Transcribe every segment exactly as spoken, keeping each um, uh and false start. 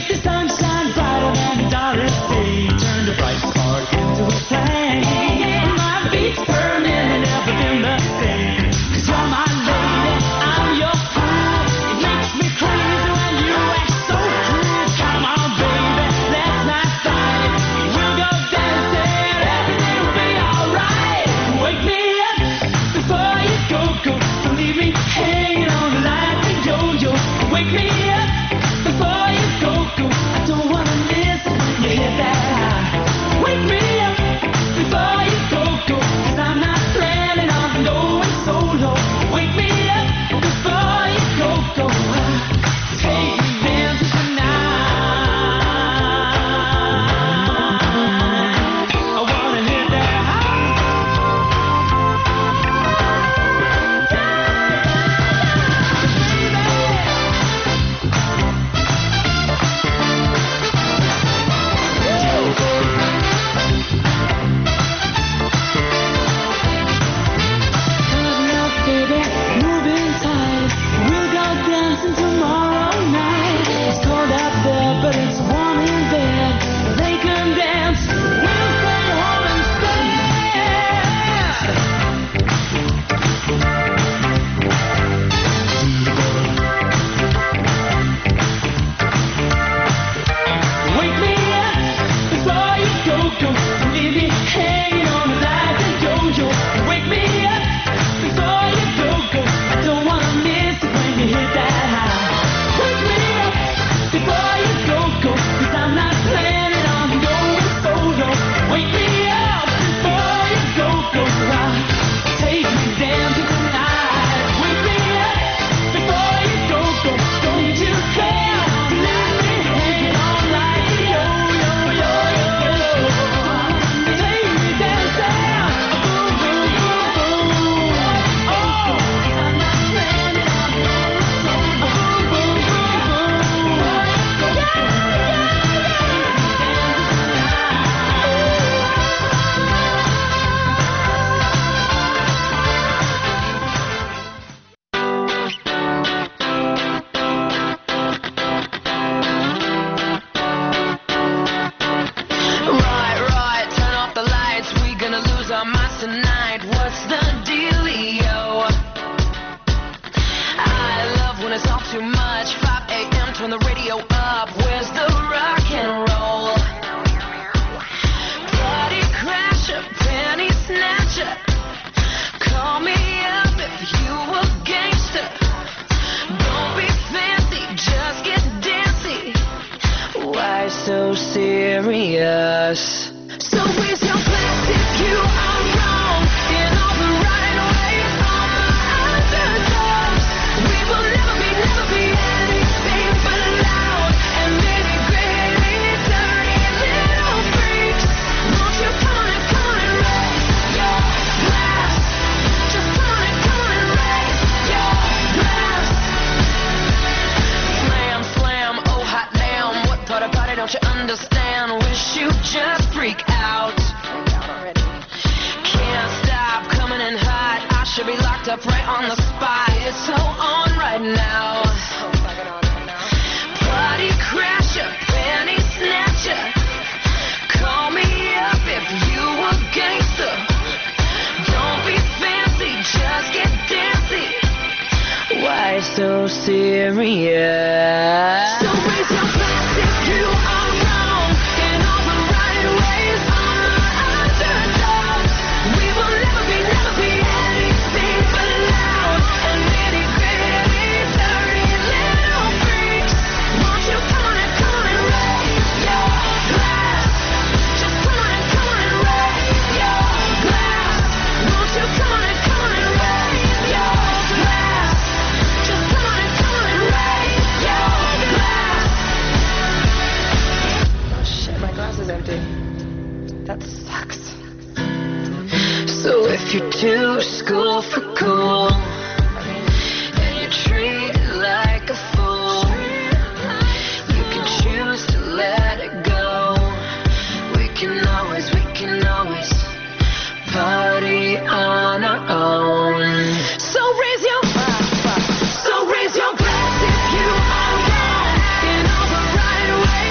So raise your glass if you are wrong in all the right ways.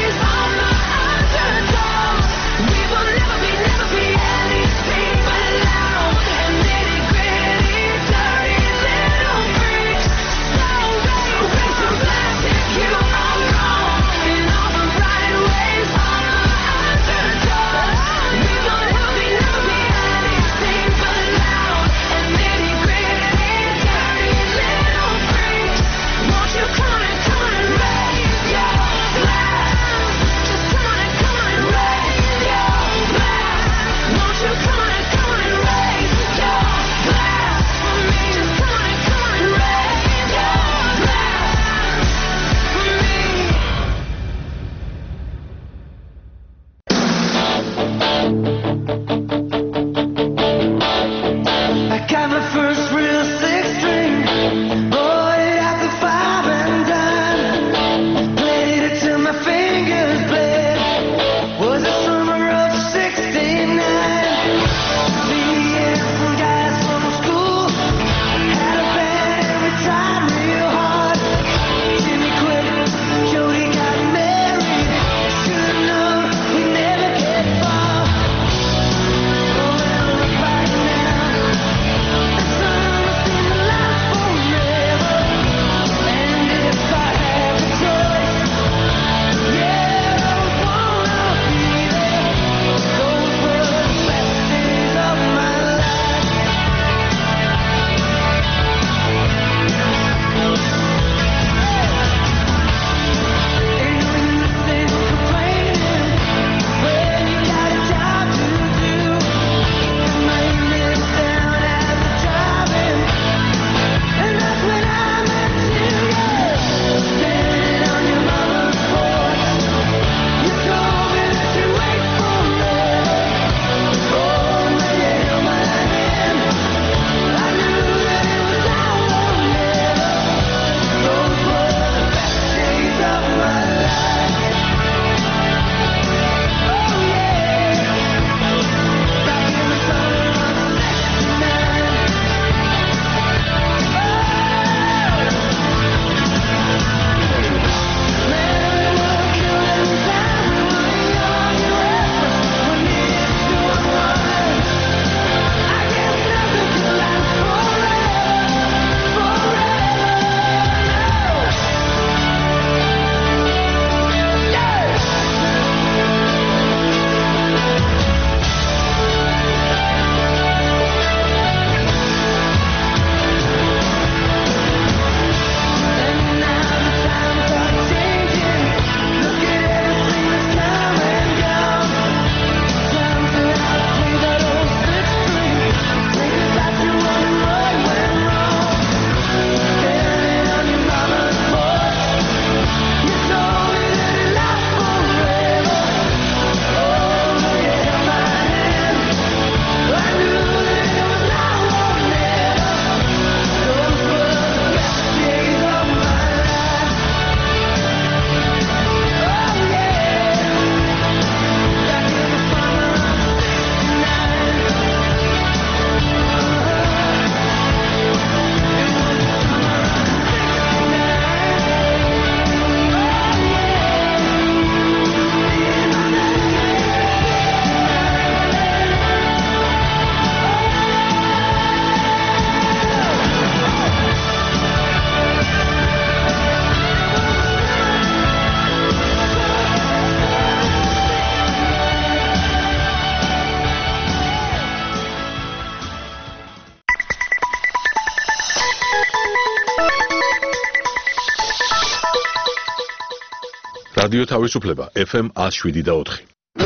რადიო თავისუფლება ეფ ემ one oh seven და four.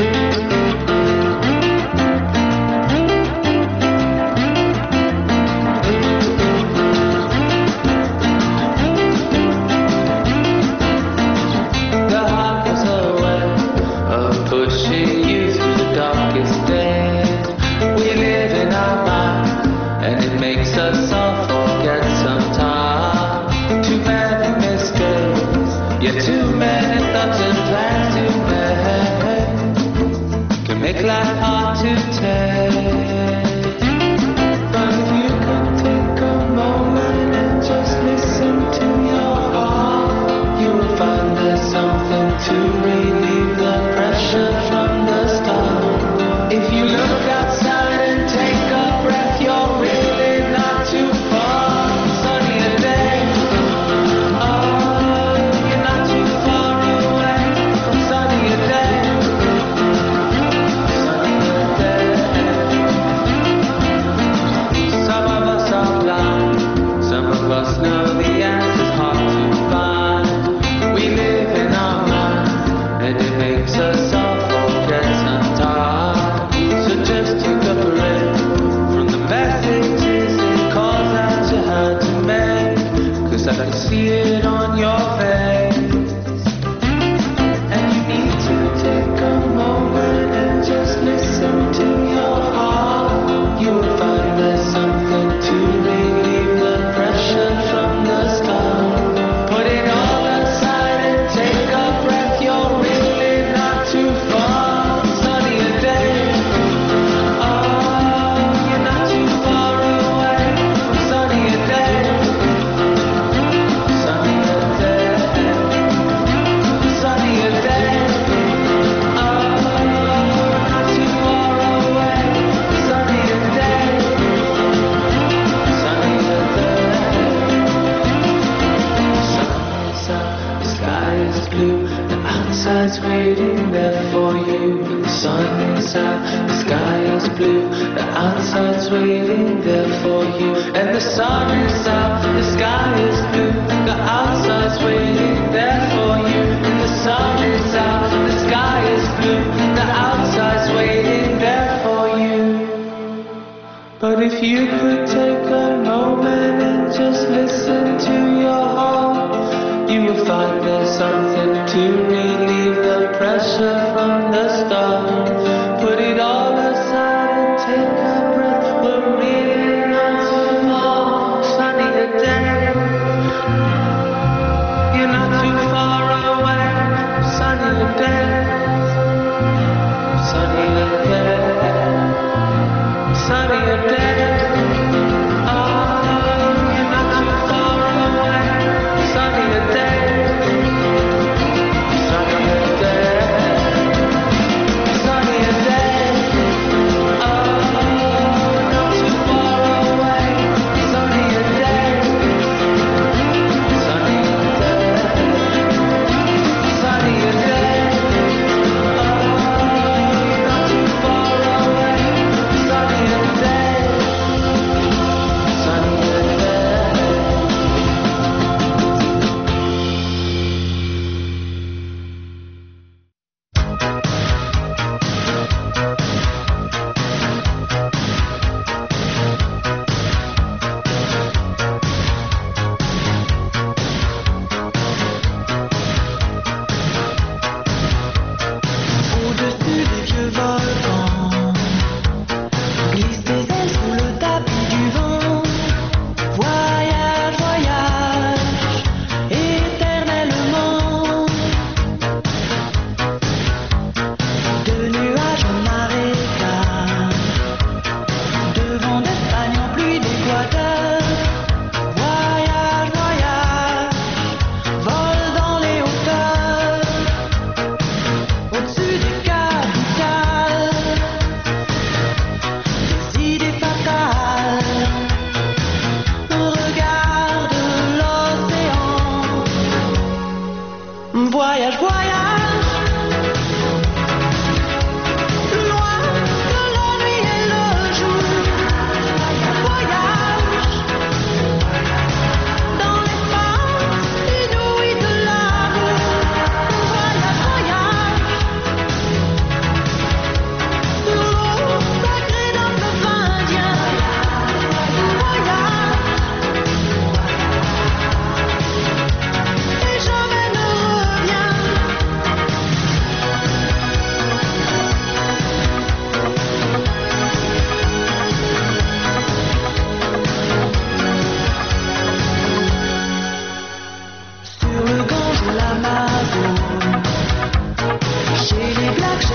Make life hard to take, but if you could take a moment and just listen to your heart, you will find there's something to relieve the pressure from the start. If you look outside and take a breath, you're really not too far. Sunny day, oh, you're not too far away. Sunny day. I can see it on your face, and you need to take a moment and just listen to your heart. You will find there's something to relieve the pressure from the start. Put it all aside and take a breath. You're really not too far. Sunny day, oh, you're not too far away. Sunny day. Outside's waiting there for you. The sun is out, the sky is blue. The outside's waiting there for you. And the sun is out, the sky is blue. The outside's waiting there for you. And the sun is out, the sky is blue. The outside's waiting there for you. But if you could take a moment and just listen to your heart, you will find there's something to relieve the pressure from the start. Put it all aside and take a breath. We're really not too far. Sunny day, you're not too far away. Sunny day, sunny day, sunny day. Oh, you're not too far away. Sunny day. Sunny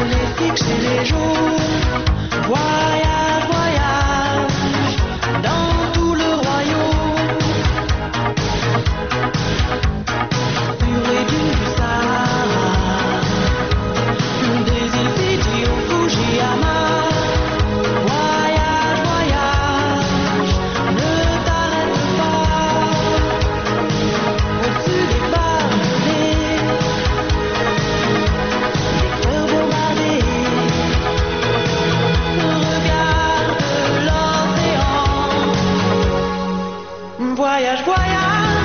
les fixer les jours. Voyage, voyage, dans tout le royaume. Purée du Sahara, des îles Fidji au Fujiyama. Voyage, voyage, ne t'arrête pas. Au-dessus des palmiers, des cœurs bombardés. Regarde l'océan. Voyage, voyage,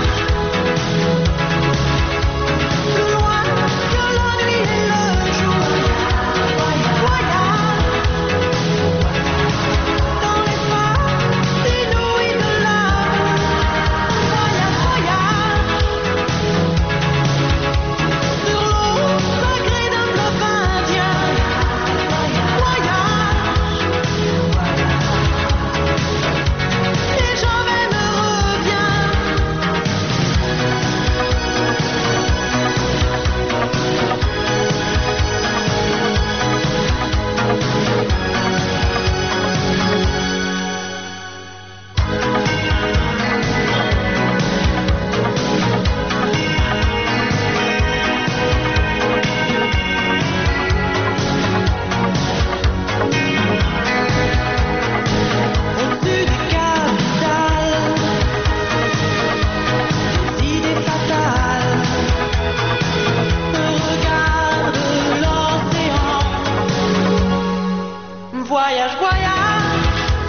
plus loin que la nuit et le jour. Voyage, voyage, dans les phares inouïes de l'amour. Voyage, voyage, sur l'eau sacrée d'un fleuve indien. Voyage, et jamais ne reviens. Au-dessus des capitales, des idées fatales. Regarde l'océan. Voyage, voyage,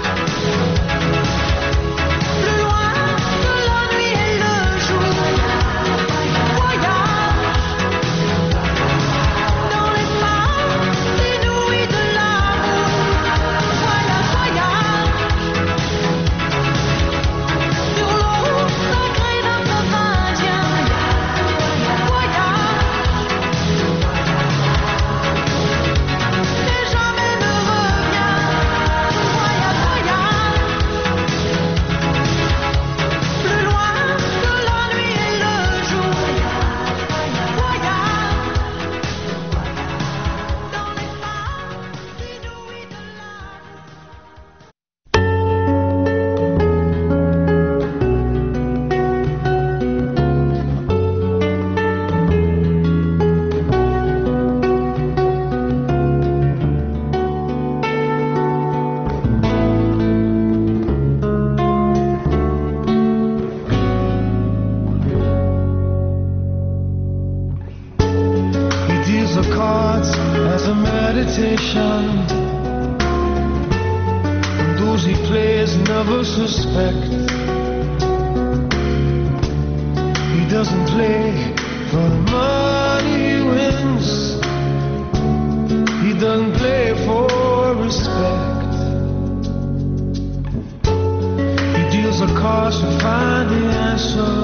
plus loin que la nuit et le jour. Voyage, dans les phares inouïes de l'amour. Voyage, voyage, sur l'eau sacrée d'un fleuve indien. Voyage, et jamais ne reviens. Voyage, voyage, plus loin que la nuit et le jour. Voyage, dans les phares inouïes de l'amour. He deals the cards as a meditation, and those he plays never suspect. He doesn't play for the money he wins. He doesn't play for respect. He deals the cards to find the answer.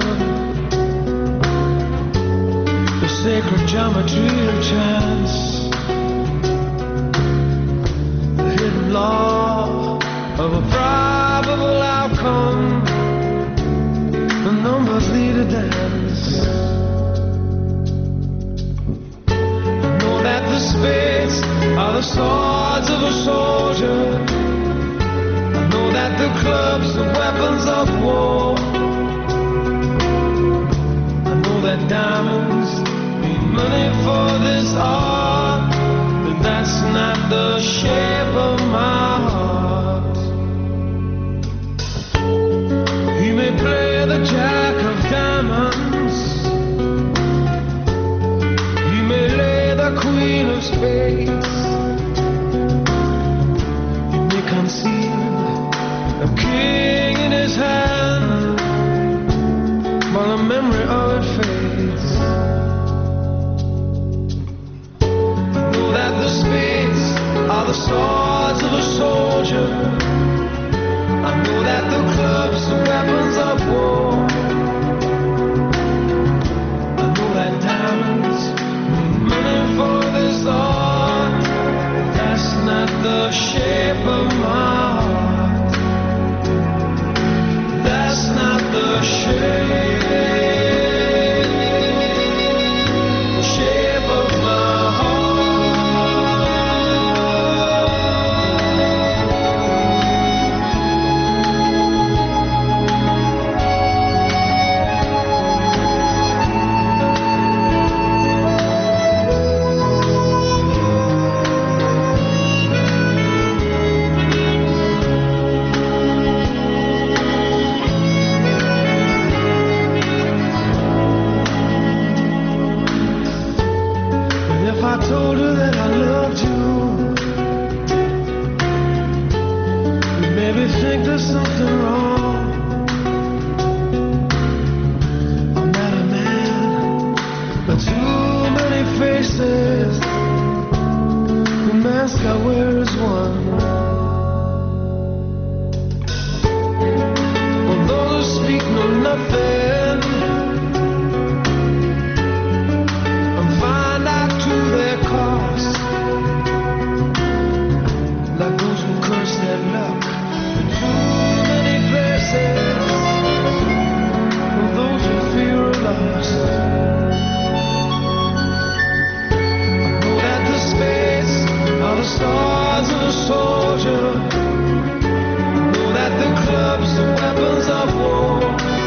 The sacred geometry of chance, the hidden law of a probable outcome. The numbers lead a dance. I know that the spades are the swords of a soldier. I know that the clubs are weapons of war. I know that diamonds need money for this art, but that's not the shape of my heart. He may play the jack of diamonds, he may lay the queen of spades, he may conceal a king in his hand, while the memory of it fades. I know that the spades are the swords of a soldier. I know that the clubs are weapons of war. I know that diamonds need money for this art. That's not the shape of my heart. That's not the shape. The shape of my heart. mask I wear is one. For those who speak know nothing and find out to their cost, like those who curse their luck in too many places, for those who fear a loss. Are the stars of a soldier. Know that the clubs are weapons of war.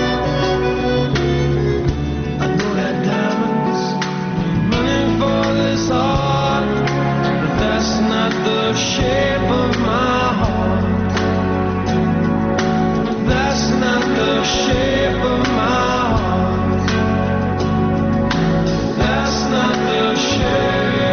I know that diamonds are running for this heart, but that's not the shape of my heart. That's not the shape of my heart. That's not the shape.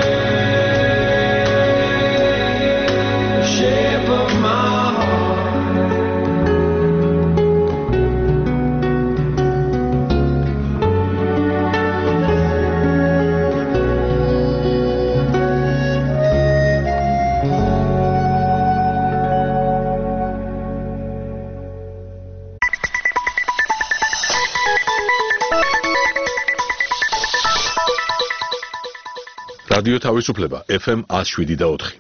რადიო თავისუფლება ეფ ემ one oh seven და four.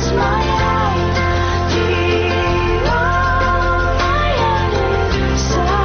So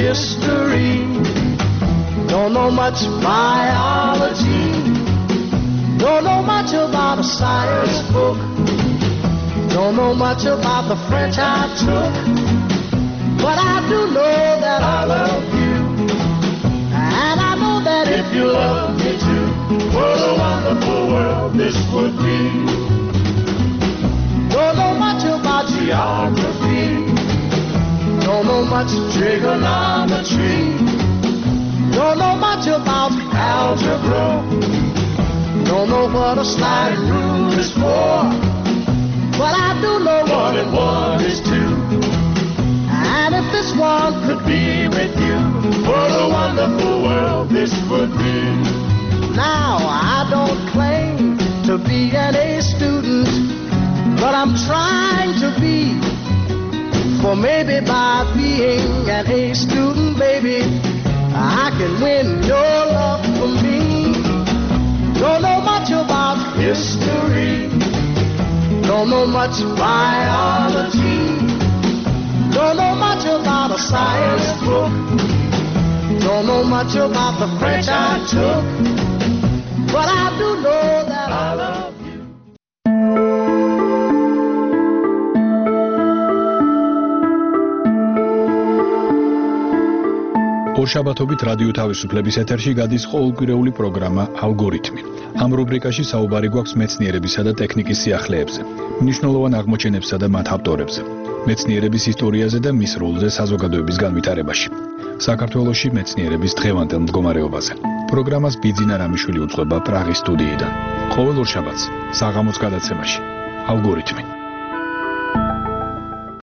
history. Don't know much biology. Don't know much about a science book. Don't know much about the French I took. But I do know that I love you. And I know that if you love me too, what a wonderful world this would be. Don't know much about geography. Don't know much trigonometry. Don't know much about algebra. Don't know what a slide rule is for. But I do know one and one is two. And if this one could be with you, what a wonderful world this would be. Now I don't claim to be an A student, but I'm trying to be. For maybe by being an A student, baby, I can win your love for me. Don't know much about history. Don't know much biology. Don't know much about a science book. Don't know much about the French I took. But I do know that I love you. ორშაბათობით რადიო თავისუფლების ეთერში გადის ყოველკვირეული პროგრამა ალგორითმი. ამ რუბრიკაში საუბარი გვაქვს მეცნიერებისა და ტექნიკის სიახლეებზე, მნიშვნელოვან აღმოჩენებსა და მათ ავტორებზე, მეცნიერების ისტორიაზე და მის როლზე საზოგადოების განვითარებაში. საქართველოში მეცნიერების დღევანდელ მდგომარეობაზე. პროგრამას ბიძინა რამიშვილი უძღვება პრაღის სტუდიიდან. ყოველ ორშაბათს საღამოს გადაცემაში ალგორითმი.